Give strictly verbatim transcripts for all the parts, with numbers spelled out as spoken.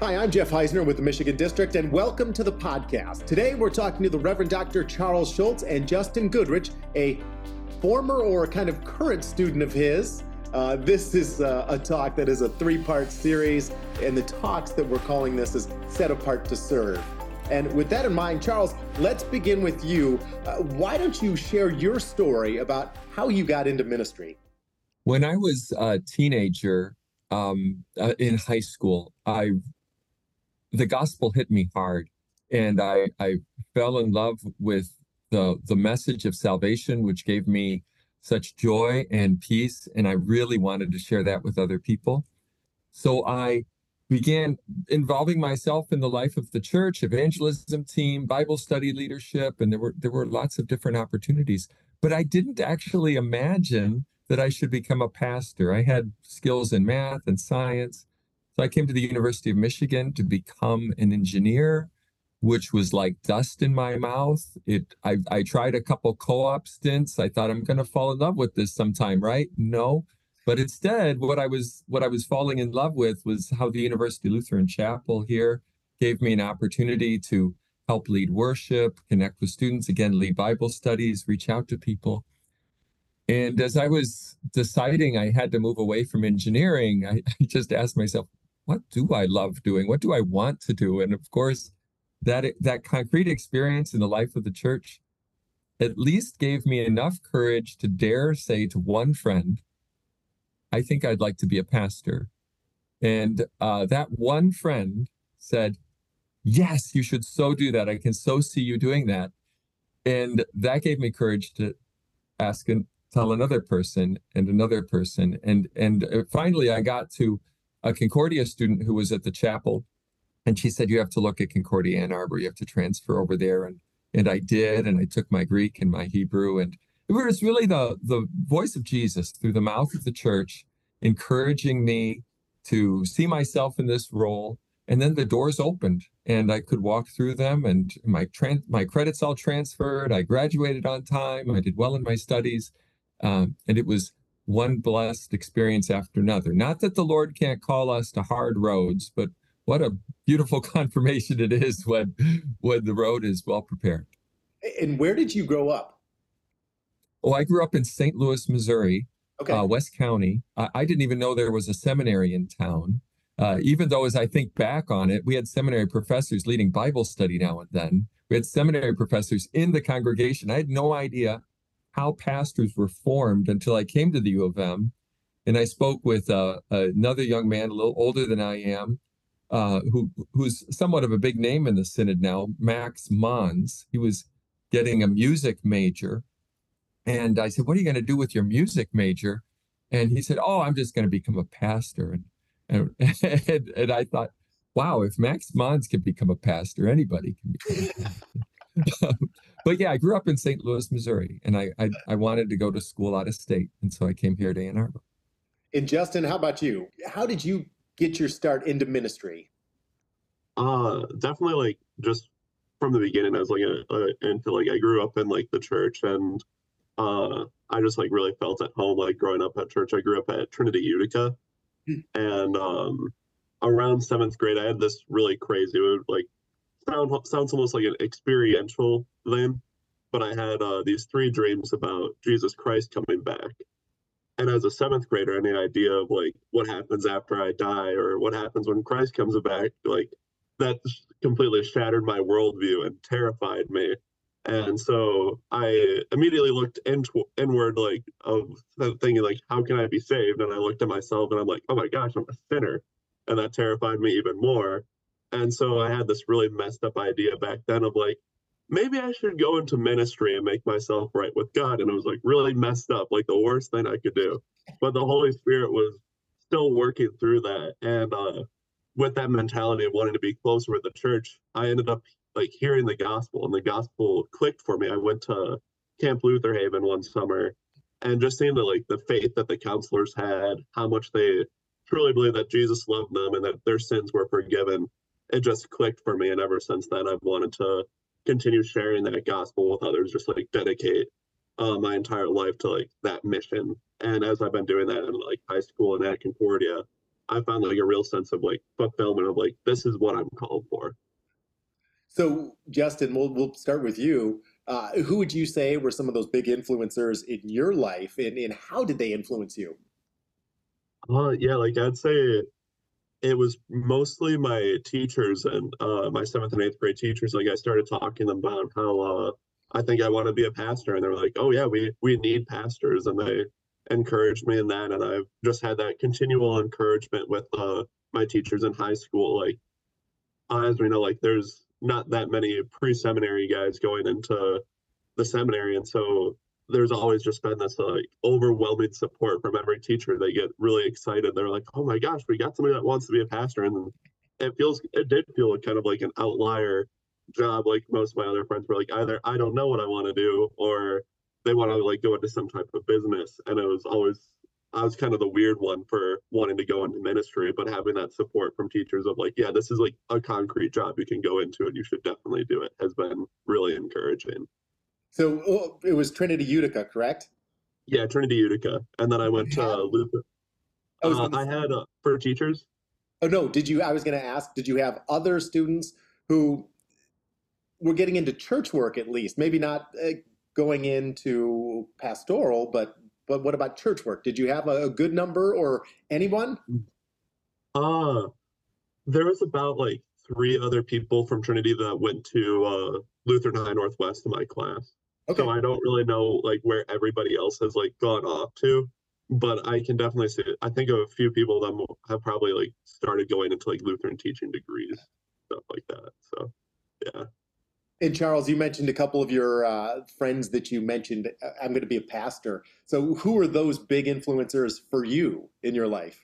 Hi, I'm Jeff Heisner with the Michigan District, and welcome to the podcast. Today, we're talking to the Reverend Doctor Charles Schulz and Justin Goodrich, a former or kind of current student of his. Uh, this is uh, a talk that is a three-part series, and the talks that we're calling this is Set Apart to Serve. And with that in mind, Charles, let's begin with you. Uh, why don't you share your story about how you got into ministry? When I was a teenager um, uh, in high school, I the gospel hit me hard, and I, I fell in love with the the message of salvation, which gave me such joy and peace, and I really wanted to share that with other people. So I began involving myself in the life of the church, evangelism team, Bible study leadership, and there were there were lots of different opportunities. But I didn't actually imagine that I should become a pastor. I had skills in math and science. So I came to the University of Michigan to become an engineer, which was like dust in my mouth. It I, I tried a couple co-op stints. I thought I'm going to fall in love with this sometime, right? No. But instead, what I was what I was falling in love with was how the University Lutheran Chapel here gave me an opportunity to help lead worship, connect with students, again, lead Bible studies, reach out to people. And as I was deciding I had to move away from engineering, I, I just asked myself, what do I love doing? What do I want to do? And of course, that that concrete experience in the life of the church at least gave me enough courage to dare say to one friend, I think I'd like to be a pastor. And uh, that one friend said, yes, you should so do that. I can so see you doing that. And that gave me courage to ask and tell another person and another person. And, and finally, I got to a Concordia student who was at the chapel. And she said, you have to look at Concordia Ann Arbor. You have to transfer over there. And and I did. And I took my Greek and my Hebrew. And it was really the, the voice of Jesus through the mouth of the church, encouraging me to see myself in this role. And then the doors opened and I could walk through them, and my tran- my credits all transferred. I graduated on time. I did well in my studies. Um, and it was one blessed experience after another. Not that the Lord can't call us to hard roads, but what a beautiful confirmation it is when, when the road is well prepared. And where did you grow up? Oh, I grew up in Saint Louis, Missouri, Okay. uh, West County. I, I didn't even know there was a seminary in town. Uh, even though, as I think back on it, we had seminary professors leading Bible study now and then. We had seminary professors in the congregation. I had no idea how pastors were formed until I came to the U of M. And I spoke with uh, another young man, a little older than I am, uh, who who's somewhat of a big name in the synod now, Max Mons. He was getting a music major. And I said, what are you going to do with your music major? And he said, oh, I'm just going to become a pastor. And, and, and, and I thought, wow, if Max Mons can become a pastor, anybody can become a pastor. But yeah, I grew up in Saint Louis, Missouri, and I, I I wanted to go to school out of state. And so I came here to Ann Arbor. And Justin, how about you? How did you get your start into ministry? Uh, definitely like just from the beginning, I was like, a, a, into like, I grew up in like the church, and uh, I just like really felt at home, like growing up at church. I grew up at Trinity Utica, mm. and um, around seventh grade, I had this really crazy, it would like sound sounds almost like an experiential thing, but I had uh, these three dreams about Jesus Christ coming back. And as a seventh grader, any idea of like what happens after I die or what happens when Christ comes back, like that completely shattered my worldview and terrified me. And so I immediately looked in, inward, like of thinking like, how can I be saved? And I looked at myself and I'm like, oh my gosh, I'm a sinner. And that terrified me even more. And so I had this really messed up idea back then of like, maybe I should go into ministry and make myself right with God. And it was like really messed up, like the worst thing I could do. But the Holy Spirit was still working through that. And uh, with that mentality of wanting to be closer with the church, I ended up like hearing the gospel, and the gospel clicked for me. I went to Camp Luther Haven one summer, and just seeing the like the faith that the counselors had, how much they truly believed that Jesus loved them and that their sins were forgiven, it just clicked for me. And ever since then, I've wanted to continue sharing that gospel with others, just like dedicate uh, my entire life to like that mission. And as I've been doing that in like high school and at Concordia, I found like a real sense of like fulfillment of like, this is what I'm called for. So, Justin, we'll we'll start with you. Uh, who would you say were some of those big influencers in your life, and, and how did they influence you? Uh, yeah, like I'd say it was mostly my teachers and uh, my seventh and eighth grade teachers. Like I started talking to them about how uh, I think I want to be a pastor, and they're like, "Oh yeah, we we need pastors," and they encouraged me in that. And I've just had that continual encouragement with uh, my teachers in high school. Like uh, as we know, like there's not that many pre-seminary guys going into the seminary, and so there's always just been this like overwhelming support from every teacher. They get really excited. They're like, "Oh my gosh, we got somebody that wants to be a pastor," and it feels it did feel kind of like an outlier job. Like most of my other friends were like, either I don't know what I want to do, or they want to like go into some type of business. And it was always I was kind of the weird one for wanting to go into ministry, but having that support from teachers of like, yeah, this is like a concrete job you can go into and you should definitely do it has been really encouraging. So oh, it was Trinity Utica, correct? Yeah, Trinity Utica, and then I Did went you to have? Luther. I was Uh, going to I say. had uh, for teachers. Oh no, did you? I was going to ask. Did you have other students who were getting into church work at least? Maybe not uh, going into pastoral, but but what about church work? Did you have a, a good number or anyone? Uh, there was about like three other people from Trinity that went to uh, Lutheran High Northwest in my class. So Okay. I don't really know like where everybody else has like gone off to, but I can definitely say I think of a few people that have probably like started going into like Lutheran teaching degrees, stuff like that. So yeah. And Charles, you mentioned a couple of your uh, friends that you mentioned. uh, I'm going to be a pastor. So who are those big influencers for you in your life?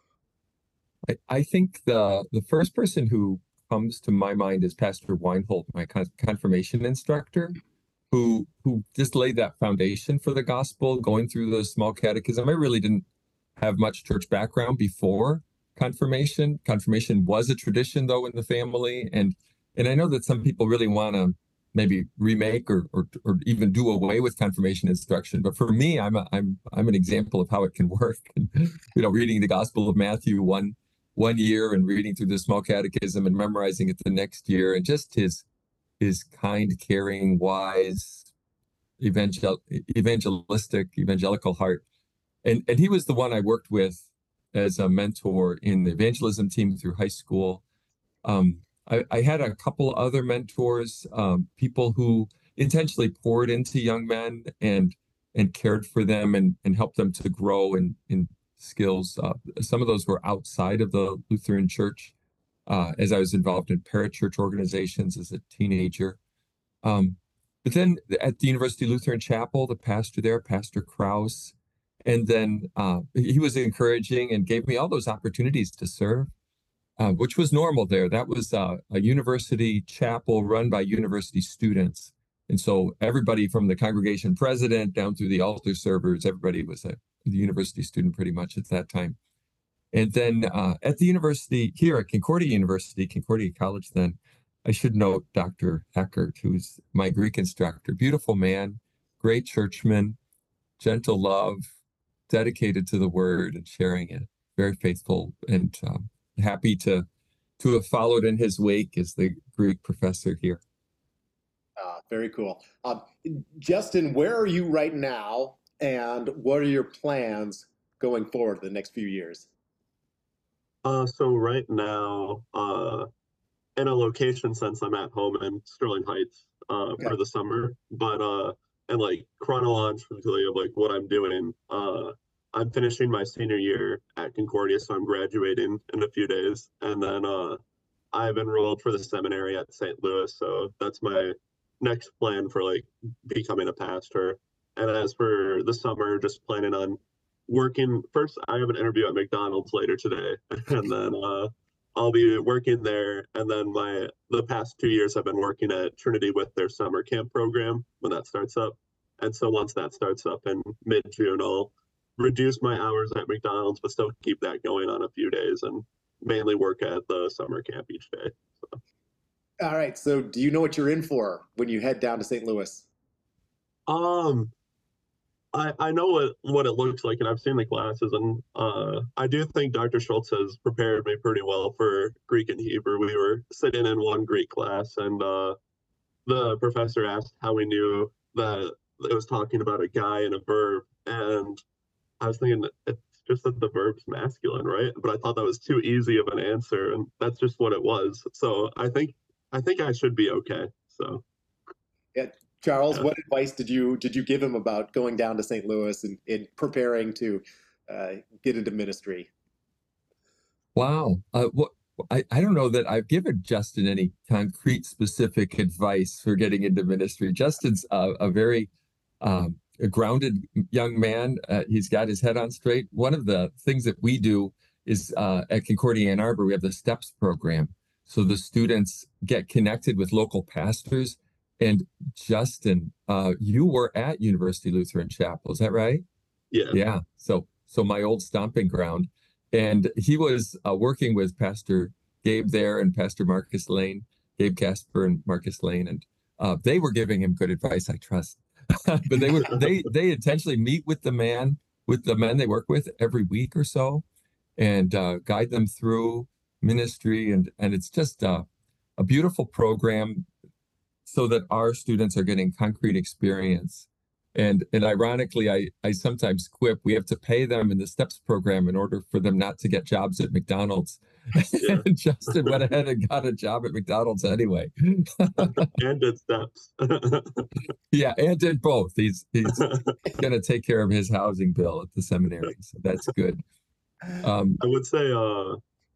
I, I think the the first person who comes to my mind is Pastor Weinhold, my con- confirmation instructor, who who just laid that foundation for the gospel, going through the small catechism. I really didn't have much church background before confirmation. Confirmation was a tradition though in the family, and and I know that some people really want to maybe remake or, or or even do away with confirmation instruction. But for me, I'm a, I'm I'm an example of how it can work. You know, reading the Gospel of Matthew one one year and reading through the small catechism and memorizing it the next year, and just his his kind, caring, wise, evangel evangelistic, evangelical heart. And and he was the one I worked with as a mentor in the evangelism team through high school. Um, I, I had a couple other mentors, um, people who intentionally poured into young men and and cared for them and and helped them to grow in in skills. Uh, some of those were outside of the Lutheran Church, uh, as I was involved in parachurch organizations as a teenager. Um, but then at the University Lutheran Chapel, the pastor there, Pastor Kraus, and then uh, he was encouraging and gave me all those opportunities to serve, uh, which was normal there. That was uh, a university chapel run by university students. And so everybody from the congregation president down through the altar servers, everybody was a, a university student pretty much at that time. And then uh, at the university here at Concordia University, Concordia College, then I should note Doctor Eckert, who's my Greek instructor, beautiful man, great churchman, gentle love, dedicated to the word and sharing it, very faithful, and um, happy to to have followed in his wake as the Greek professor here. Uh, very cool. Um, Justin, where are you right now, and what are your plans going forward the next few years? Uh, so right now, uh, in a location sense, I'm at home in Sterling Heights uh, Okay. for the summer, but uh, and like chronologically of like what I'm doing, uh, I'm finishing my senior year at Concordia, so I'm graduating in a few days, and then uh, I've enrolled for the seminary at Saint Louis, so that's my next plan for like becoming a pastor. And as for the summer, just planning on working. First, I have an interview at McDonald's later today, and then uh, I'll be working there. And then my the past two years I've been working at Trinity with their summer camp program when that starts up. And so once that starts up in mid-June, I'll reduce my hours at McDonald's, but still keep that going on a few days and mainly work at the summer camp each day. So. All right. So, do you know what you're in for when you head down to Saint Louis? Um, I, I know what, what it looks like, and I've seen the classes, and uh, I do think Doctor Schultz has prepared me pretty well for Greek and Hebrew. We were sitting in one Greek class, and uh, the professor asked how we knew that it was talking about a guy and a verb, and I was thinking it's just that the verb's masculine, right? But I thought that was too easy of an answer, and that's just what it was. So I think I think I should be okay. So Yeah. Charles, yeah. what advice did you did you give him about going down to Saint Louis and, and preparing to uh, get into ministry? Wow. Uh, what I, I don't know that I've given Justin any concrete, specific advice for getting into ministry. Justin's a, a very um, a grounded young man. Uh, he's got his head on straight. One of the things that we do is uh, at Concordia Ann Arbor, we have the STEPS program. So the students get connected with local pastors. And Justin, uh, you were at University Lutheran Chapel, is that right? Yeah. Yeah. So, so my old stomping ground. And he was uh, working with Pastor Gabe there and Pastor Marcus Lane, Gabe Casper and Marcus Lane, and uh, they were giving him good advice, I trust. But they would they they intentionally meet with the man with the men they work with every week or so, and uh, guide them through ministry, and and it's just uh, a beautiful program, so that our students are getting concrete experience. And and ironically, I, I sometimes quip, we have to pay them in the STEPS program in order for them not to get jobs at McDonald's. Yeah. And Justin went ahead and got a job at McDonald's anyway. And did steps. Yeah, and did both. He's he's going to take care of his housing bill at the seminary, so that's good. Um, I would say uh,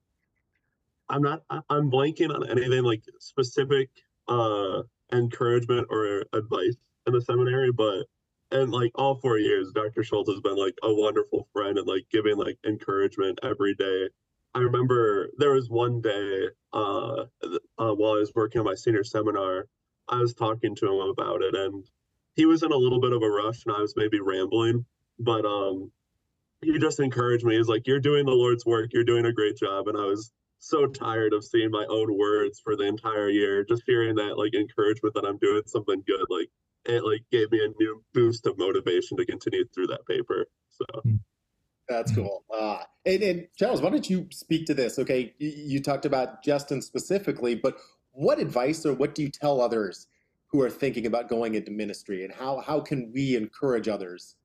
I'm not. I- I'm blanking on anything like specific uh, encouragement or advice in the seminary, but and like all four years, Doctor Schultz has been like a wonderful friend and like giving like encouragement every day. I remember there was one day uh, th- uh, while I was working on my senior seminar, I was talking to him about it, and he was in a little bit of a rush, and I was maybe rambling, but um, he just encouraged me. He's like, "You're doing the Lord's work. You're doing a great job." And I was so tired of seeing my own words for the entire year. Just hearing that like encouragement that I'm doing something good, like it like gave me a new boost of motivation to continue through that paper. So That's cool. Uh, and, and Charles, why don't you speak to this? Okay, you, you talked about Justin specifically, but what advice or what do you tell others who are thinking about going into ministry, and how how can we encourage others?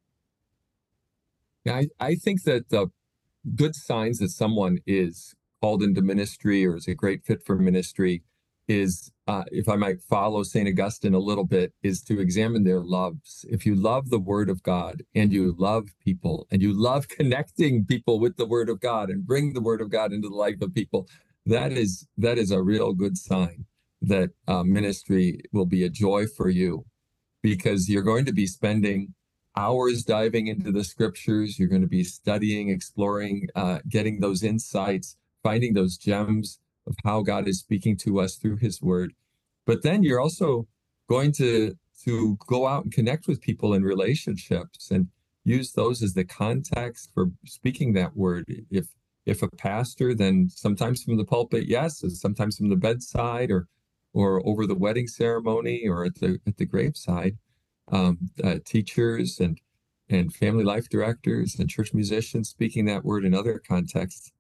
yeah, I, I think that the good signs that someone is called into ministry or is a great fit for ministry is, uh, if I might follow Saint Augustine a little bit, is to examine their loves. If you love the Word of God and you love people and you love connecting people with the Word of God and bring the Word of God into the life of people, that is that is a real good sign that uh, ministry will be a joy for you, because you're going to be spending hours diving into the scriptures. You're going to be studying, exploring, uh, getting those insights, finding those gems of how God is speaking to us through his word. But then you're also going to, to go out and connect with people in relationships and use those as the context for speaking that word. If if a pastor, then sometimes from the pulpit, yes, and sometimes from the bedside, or or over the wedding ceremony, or at the at the graveside. Um, uh, teachers and and family life directors and church musicians speaking that word in other contexts.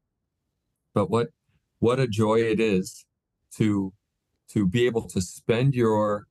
But what what a joy it is to to be able to spend your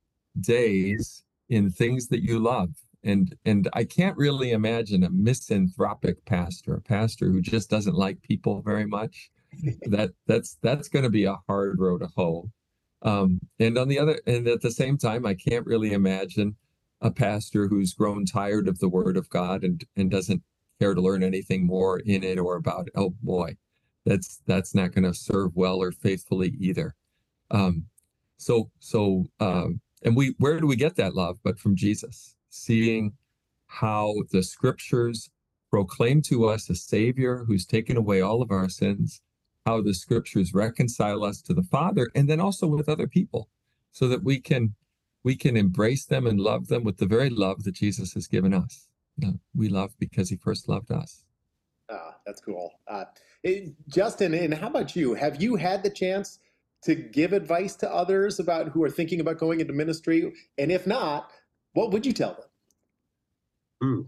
days in things that you love. And and I can't really imagine a misanthropic pastor, a pastor who just doesn't like people very much. That that's that's going to be a hard row to hoe. Um, and on the other, and at the same time, I can't really imagine a pastor who's grown tired of the Word of God and and doesn't care to learn anything more in it or about it. Oh boy, that's that's not going to serve well or faithfully either. Um, so so um, and we where do we get that love? But from Jesus, seeing how the Scriptures proclaim to us a Savior who's taken away all of our sins, how the Scriptures reconcile us to the Father, and then also with other people, so that we can we can embrace them and love them with the very love that Jesus has given us. You know, we love because he first loved us. Ah, that's cool. Uh, eh, Justin, and how about you? Have you had the chance to give advice to others about who are thinking about going into ministry? And if not, what would you tell them? Hmm.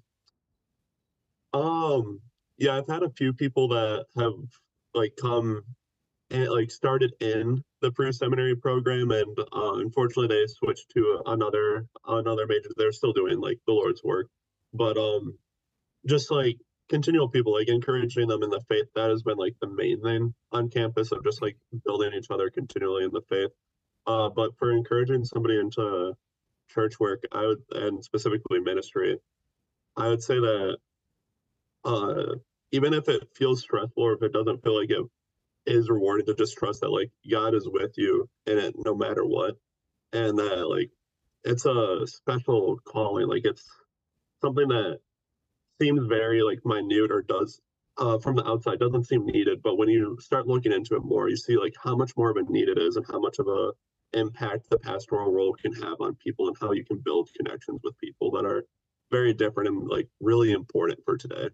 Um, yeah, I've had a few people that have like come and like started in the pre-seminary program, and uh, unfortunately they switched to another another major. They're still doing like the Lord's work, but um, just like continual people, like encouraging them in the faith. That has been like the main thing on campus of just like building each other continually in the faith. Uh, but for encouraging somebody into church work, I would, and specifically ministry, I would say that uh, even if it feels stressful or if it doesn't feel like it is rewarding, to just trust that like God is with you in it no matter what, and that like it's a special calling. Like it's something that seems very like minute or does uh, from the outside doesn't seem needed, but when you start looking into it more, you see like how much more of a need it is and how much of a impact the pastoral role can have on people and how you can build connections with people that are very different and like really important for today.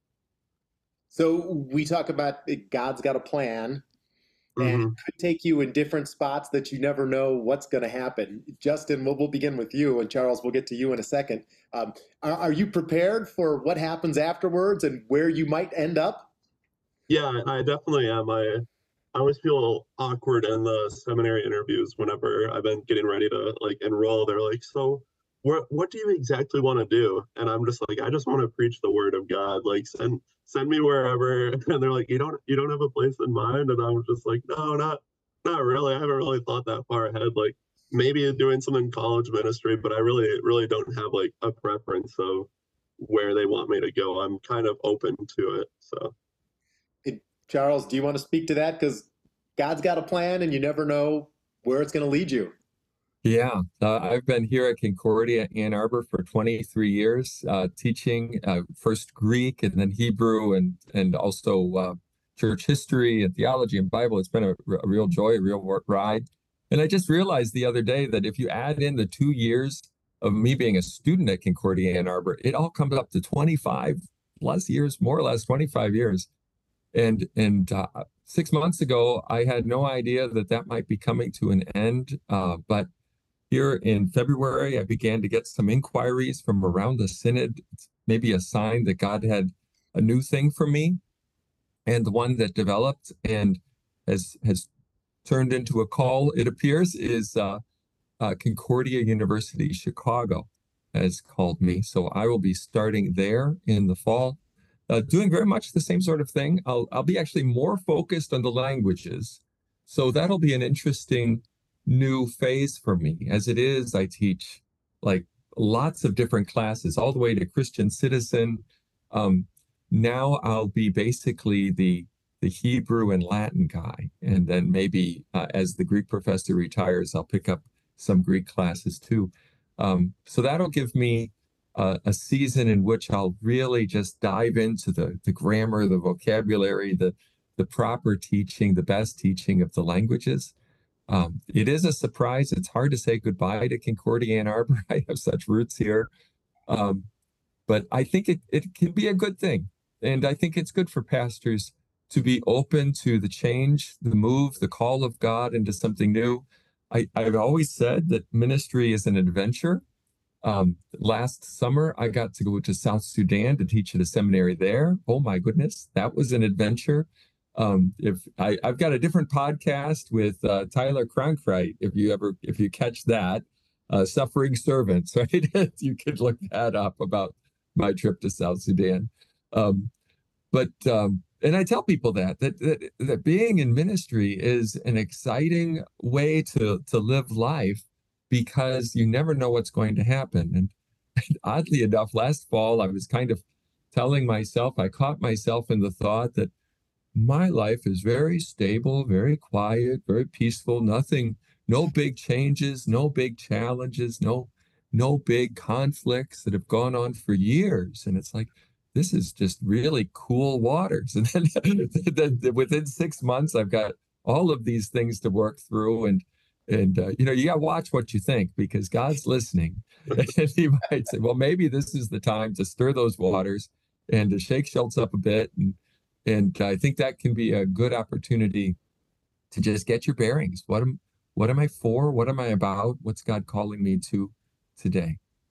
So we talk about God's got a plan, and it Mm-hmm. could take you in different spots that you never know what's going to happen. Justin, we'll, we'll begin with you, and Charles, we'll get to you in a second. Um, are, are you prepared for what happens afterwards and where you might end up? Yeah, I definitely am. I I always feel awkward in the seminary interviews whenever I've been getting ready to like enroll. They're like, "So, what what do you exactly want to do?" And I'm just like, "I just want to preach the word of God. Like, send send me wherever." And they're like, "You don't you don't have a place in mind?" And I'm just like, "No, not not really. I haven't really thought that far ahead. Like, maybe doing some in college ministry, but I really really don't have like a preference of where they want me to go. I'm kind of open to it." So. It- Charles, do you want to speak to that? Because God's got a plan, and you never know where it's going to lead you. Yeah, uh, I've been here at Concordia Ann Arbor for twenty-three years, uh, teaching uh, first Greek and then Hebrew and and also uh, church history and theology and Bible. It's been a, a real joy, a real work ride. And I just realized the other day that if you add in the two years of me being a student at Concordia Ann Arbor, it all comes up to twenty-five plus years, more or less twenty-five years. And and uh, six months ago, I had no idea that that might be coming to an end, uh, but here in February, I began to get some inquiries from around the synod. It's maybe a sign that God had a new thing for me, and the one that developed and has has turned into a call, it appears, is uh, uh, Concordia University Chicago has called me. So I will be starting there in the fall, uh, doing very much the same sort of thing. I'll I'll be actually more focused on the languages, so that'll be an interesting new phase for me. As it is, I teach like lots of different classes, all the way to Christian citizen. Um, now I'll be basically the the Hebrew and Latin guy, and then maybe uh, as the Greek professor retires, I'll pick up some Greek classes too. Um, so that'll give me uh, a season in which I'll really just dive into the the grammar, the vocabulary, the the proper teaching, the best teaching of the languages. Um, it is a surprise. It's hard to say goodbye to Concordia Ann Arbor. I have such roots here. Um, but I think it, it can be a good thing. And I think it's good for pastors to be open to the change, the move, the call of God into something new. I, I've always said that ministry is an adventure. Um, last summer, I got to go to South Sudan to teach at a seminary there. Oh my goodness, that was an adventure. Um, if I, I've got a different podcast with uh, Tyler Cronkright, if you ever if you catch that, uh, Suffering Servants, right? You could look that up about my trip to South Sudan. Um, but um, and I tell people that, that that that being in ministry is an exciting way to to live life because you never know what's going to happen. And, and oddly enough, last fall I was kind of telling myself, I caught myself in the thought that my life is very stable, very quiet, very peaceful, nothing, no big changes, no big challenges, no no big conflicts that have gone on for years. And it's like, this is just really cool waters. And then, then within six months, I've got all of these things to work through. And and uh, you know, you got to watch what you think because God's listening. And he might say, well, maybe this is the time to stir those waters and to shake Schultz up a bit. And and I think that can be a good opportunity to just get your bearings. What am what am I for? What am I about? What's God calling me to today?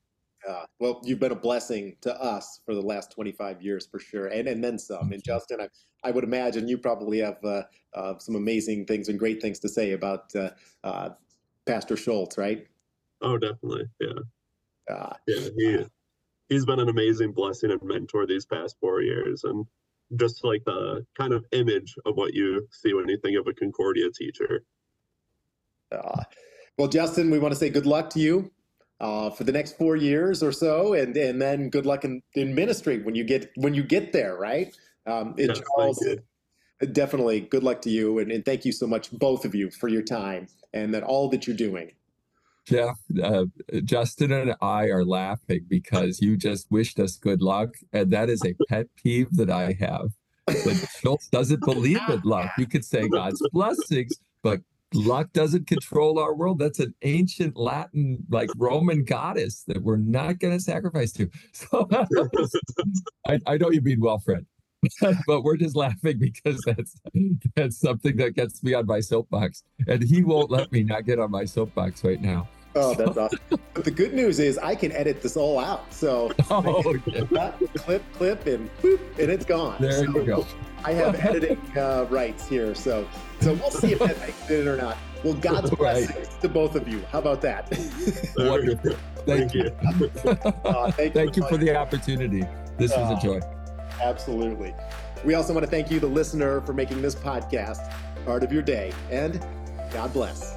Uh, well, you've been a blessing to us for the last twenty-five years for sure, and and then some. And Justin, I, I would imagine you probably have uh, uh, some amazing things and great things to say about uh, uh, Pastor Schultz, right? Oh, definitely. Yeah. Uh, Yeah. He, he's been an amazing blessing and mentor these past four years. And just like the kind of image of what you see when you think of a Concordia teacher. uh, well, Justin, we want to say good luck to you uh, for the next four years or so, and and then good luck in, in ministry when you get when you get there, right? Um, and Yes, Charles, thank you. definitely good luck to you, and, and thank you so much, both of you, for your time and that all that you're doing. Jeff, uh, Justin and I are laughing because you just wished us good luck. And that is a pet peeve that I have. That Schultz doesn't believe in luck. You could say God's blessings, but luck doesn't control our world. That's an ancient Latin, like Roman goddess that we're not going to sacrifice to. So I, I know you mean well, Fred. But we're just laughing because that's that's something that gets me on my soapbox. And he won't let me not get on my soapbox right now. Oh, that's awesome. But the good news is I can edit this all out. So Oh, yeah. clip, clip, and boop, and it's gone. There So you go. I have editing uh, rights here. So so we'll see if that makes it or not. Well, God's Right. blessings to both of you. How about that? Wonderful. Thank Thank you. you. Uh, thank Thank you so for much. the opportunity. This was Uh, a joy. Absolutely. We also want to thank you, the listener, for making this podcast part of your day. And God bless.